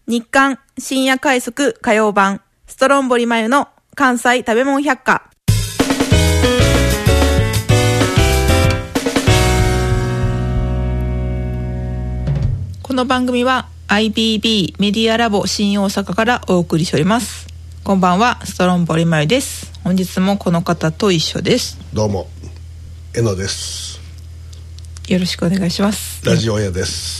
日刊深夜快速火曜版ストロンボリマユの関西食べ物百科。この番組は IBB メディアラボ新大阪からお送りしております。こんばんは、ストロンボリマユです。本日もこの方と一緒です。 どうも、えのです。 よろしくお願いします。 ラジオ屋です。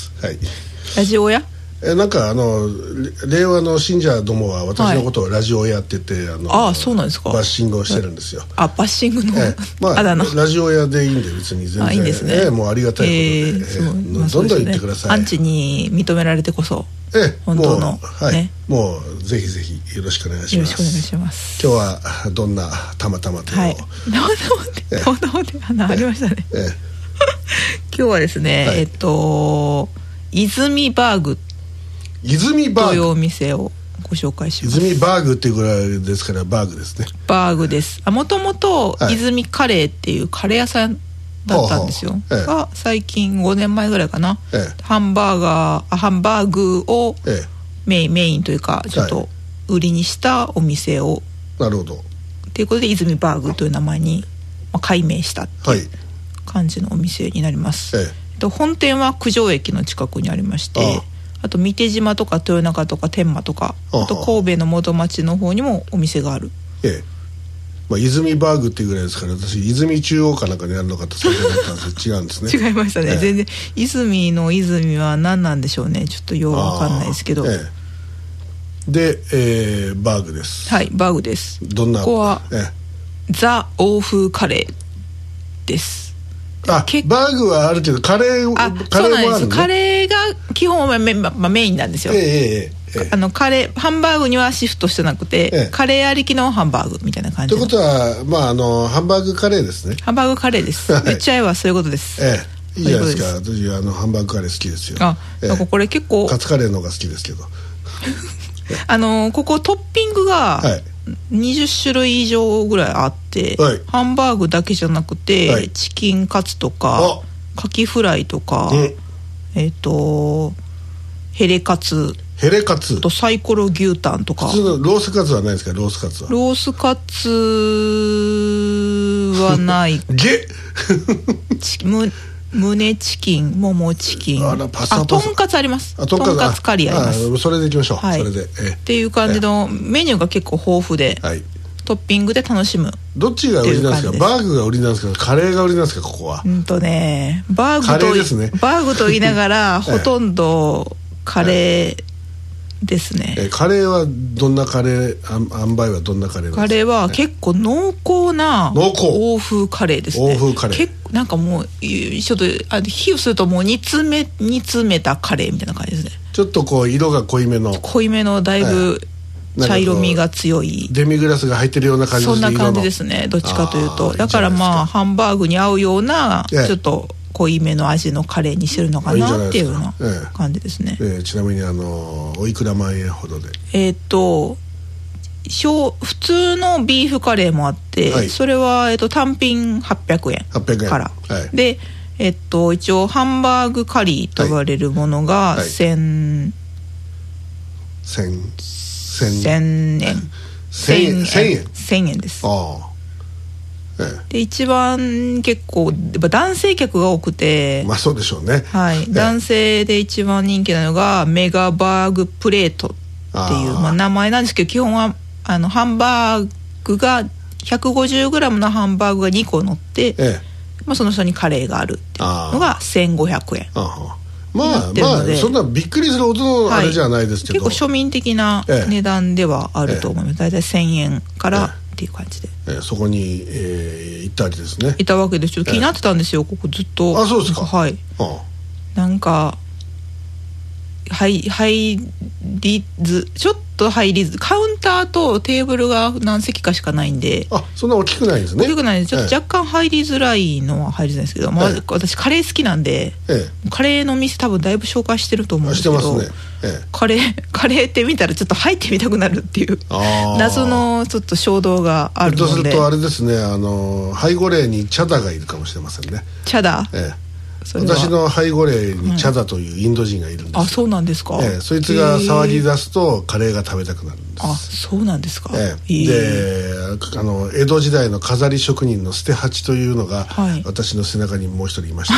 はい。 ラジオ屋？ なんか令和の信者どもは私のことをラジオ屋って言って、 そうなんですか。 バッシングをしてるんですよ。 バッシングの、 あだ名。ラジオ屋でいいんで別に全然いいんですね。 もうありがたいことで、どんどん言ってください。 アンチに認められてこそ本当のもうぜひぜひよろしくお願いします。 よろしくお願いします。 今日はどんなたまたまというたまたまありましたね。今日はですね、泉バーグというお店をご紹介します。 泉バーグっていうぐらいですからバーグですね。 バーグです。もともと泉カレーっていうカレー屋さんだったんですよ。が最近5年前ぐらいかな、ハンバーグをメインというかちょっと売りにしたお店を、 なるほどということで泉バーグという名前に改名したっていう感じのお店になります。本店は九条駅の近くにありまして、あと三手島とか豊中とか天満とか、あと神戸の元町の方にもお店がある。 泉バーグっていうぐらいですから、私泉中央かなんかにあるのかと先ほど思ったんですけど違うんですね。 違いましたね、全然。泉の泉は何なんでしょうね、ちょっとよう分かんないですけど。 で、バーグです。 はい、バーグです。 どんな、 ここは、ザ欧風カレーです。 バーグはあるけどカレーもあるね。 カレーが基本はメインなんですよ。カレーハンバーグにはシフトしてなくて、カレーありきのハンバーグみたいな感じ。 ということはハンバーグカレーですね。 ハンバーグカレーです。言っちゃえばそういうことです。 いいじゃないですか。私ハンバーグカレー好きですよ。 これ結構カツカレーの方が好きですけどここトッピングが20種類以上ぐらいあって、ハンバーグだけじゃなくて、チキンカツとかカキフライとか、ヘレカツとサイコロ牛タンとか。 普通のロースカツはないですか？ロースカツは。 ロースカツはない胸チキン、ももチキン、とんかつあります。とんかつカリーあります。それでいきましょう。それでっていう感じのメニューが結構豊富で、トッピングで楽しむ。 どっちが売りなんですか？バーグが売りなんですか？カレーが売りなんですか？ここはバーグと言いながらほとんどカレーですね。 カレーはどんなカレー、塩梅はどんなカレーなんですか？ カレーは結構濃厚な欧風カレーですね。 欧風カレー、 なんかもうちょっと火をするともう煮詰めたカレーみたいな感じですね。 ちょっとこう色が濃いめのだいぶ茶色みが強い、 デミグラスが入ってるような感じですね。 そんな感じですね、どっちかというと。だからハンバーグに合うようなちょっと濃いめの味のカレーにしてるのかなっていうような感じですね。 ちなみにおいくら万円ほどで？ 普通のビーフカレーもあって、それは単品800円から、で一応ハンバーグカリーと言われるものが1000円です。で一番結構男性客が多くて、 そうでしょうね。 男性で一番人気なのがメガバーグプレートっていう名前なんですけど、基本はハンバーグが 150g のハンバーグが2個乗って、その下にカレーがあるっていうのが1500円。 そんなびっくりするほどのあれじゃないですけど、 結構庶民的な値段ではあると思います。だいたい1000円からっていう感じで、 そこに行ったりですね。 いたわけで、ちょっと気になってたんですよ、ここずっと。 そうですか。 なんかちょっと入りず、カウンターとテーブルが何席かしかないんで。 そんな大きくないんですね。 大きくないです。ちょっと若干入りづらいのは入りづらいですけど、私カレー好きなんで、カレーの店多分だいぶ紹介してると思うんですけど、 してますね。 カレーって見たらちょっと入ってみたくなるっていう謎のちょっと衝動があるので。 とするとあれですね、背後霊にチャダがいるかもしれませんね。 チャダ？ 私の背後霊にチャダというインド人がいるんです、 あ、そうなんですか。 そいつが騒ぎ出すとカレーが食べたくなるんです。 あ、そうなんですか。 で江戸時代の飾り職人の捨て八というのが、私の背中にもう一人いました、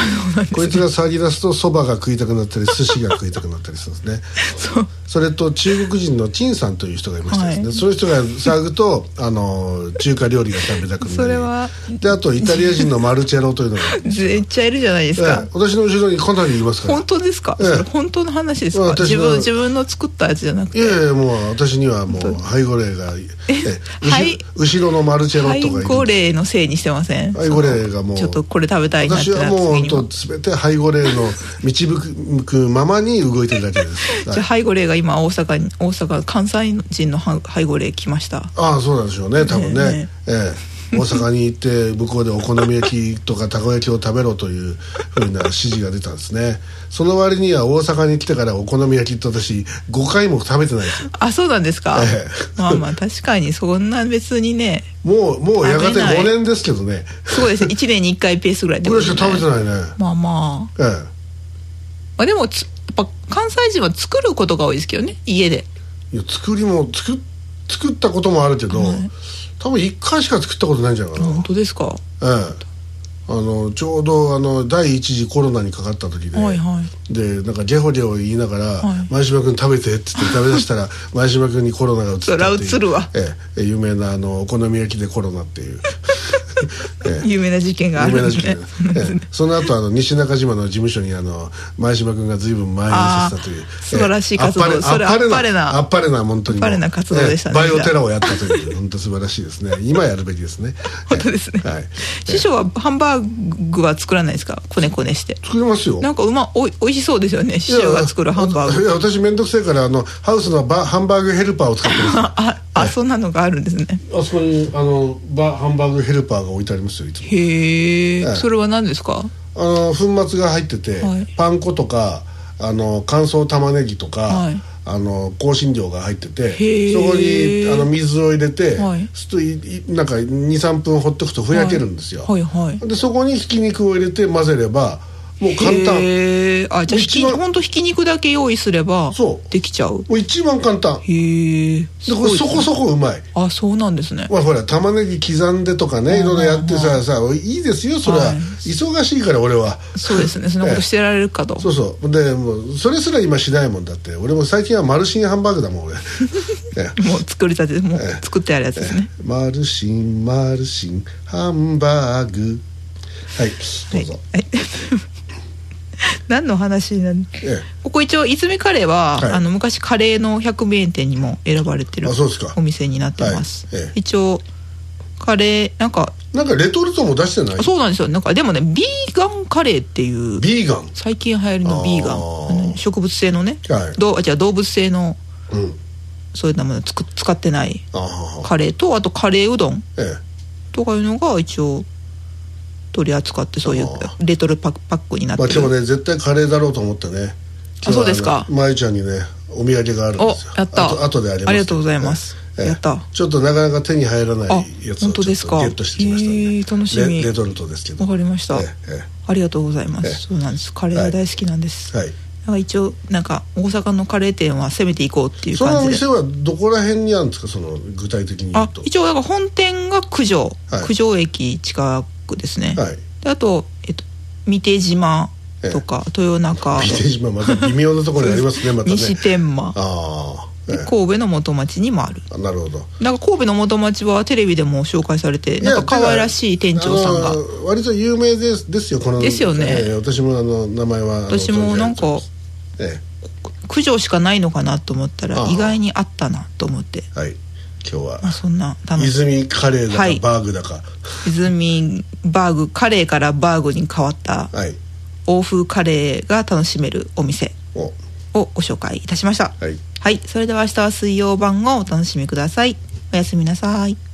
こいつが騒ぎ出すとそばが食いたくなったり寿司が食いたくなったりするんですねそれと中国人の陳さんという人がいましたですね、その人が騒ぐと中華料理が食べたくなる。 それはで、あとイタリア人のマルチェロというのがめっちゃいるじゃないですか、 私の後ろにかなりいますから。 本当ですか、それ本当の話ですか。自分の作ったやつじゃなくて。 いやいや、もう私にはもう背後霊が後ろのマルチェロとかいる。 背後霊のせいにしてません。 背後霊がもうちょっとこれ食べたいなって私はもう本当全て背後霊の導くままに動いてるだけですじゃあ背後霊が今大阪関西人の背後霊来ました。 ああ、そうなんでしょうね、多分ね。大阪に行って向こうでお好み焼きとかたこ焼きを食べろというふうな指示が出たんですね。その割には大阪に来てからお好み焼きって私5回も食べてないですよ。 あ、そうなんですか。まあまあ確かにそんな別にね、 もうやがて5年ですけどね。 すごいですね。1年に1回ペースぐらいってことですね。ぐらいしか食べてないね。 まあまあ、まあでもやっぱ関西人は作ることが多いですけどね、家で。 いや、作ったこともあるけど、多分1回しか作ったことないんじゃないかな。 本当ですか。 ちょうど第一次コロナにかかった時で、でなんかゲホゲホ言いながら、前島君食べてって言って食べ出したら前島君にコロナが移ったっていう。 そら移るわ。 有名なお好み焼きでコロナっていう有名な事件があるんですね。 その後西中島の事務所に前島君が随分前にさせたという素晴らしい活動。それあっぱれな本当にあっぱれな活動でしたね。 バイオテラをやったという本当素晴らしいですね。今やるべきですね。 本当ですね。師匠はハンバーグは作らないですか。こねこねして作りますよ。 なんかおいしそうですよね、師匠が作るハンバーグ。 いや、私めんどくせえからハウスのハンバーグヘルパーを使ってます。 そんなのがあるんですね。 あそこにハンバーグヘルパーが置いてありますよ、いつも。 へえ、それは何ですか。 粉末が入ってて、パン粉とか乾燥玉ねぎとか、香辛料が入ってて、そこに水を入れて、なんか 2,3 分ほっとくとふやけるんですよ。でそこにひき肉を入れて混ぜればもう簡単。 じゃあ本当ひき肉だけ用意すればできちゃう。 もう一番簡単。へえ。でこれそこそこうまい。 あ、そうなんですね。 ほら玉ねぎ刻んでとかね、いろいろやってさいいですよ、それは。忙しいから俺は。 そうですね、そんなことしてられるかと。 そうでもうそれすら今しないもんだって。俺も最近はマルシンハンバーグだもん俺。 もう作りたて、もう作ってあるやつですね。 マルシンハンバーグ。はい、どうぞ。 何の話なんここ一応泉カレーは、昔カレーの100名店にも選ばれてるお店になってます。一応カレーなんかレトルトも出してない。 そうなんですよ。なんかでもね、ビーガンカレーっていう、 ビーガン最近流行りのビーガン、植物性のね、じゃあ動物性の、そういうもの使ってないカレーと、あとカレーうどんとかいうのが一応取り扱って、そういうレトルパックになってる。 今日ね、絶対カレーだろうと思ってね。 そうですか。 まゆちゃんにね、お土産があるんですよ。 やった。 後であります。 ありがとうございます。やった。 ちょっとなかなか手に入らないやつをちょっとゲットしてきましたね。 楽しみ。 レトルトですけど。 わかりました。ありがとうございます。そうなんです。カレーが大好きなんです。一応なんか大阪のカレー店は攻めていこうっていう感じで。 そのお店はどこら辺にあるんですか、その具体的に言うと。 一応だから本店が九条駅近くですね。であと三手島とか豊中、 三手島また微妙なところにありますね。またね、 西天満、神戸の元町にもある。 なるほど。 なんか神戸の元町はテレビでも紹介されて、なんか可愛らしい店長さんが割と有名ですよ、この。 ですよね。 私も名前は。 私もなんか九条しかないのかなと思ったら意外にあったなと思って。 今日はそんな泉カレーだかバーグだか、 泉バーグ、カレーからバーグに変わった欧風カレーが楽しめるお店をご紹介いたしました。はい、それでは明日は水曜晩をお楽しみください。おやすみなさい。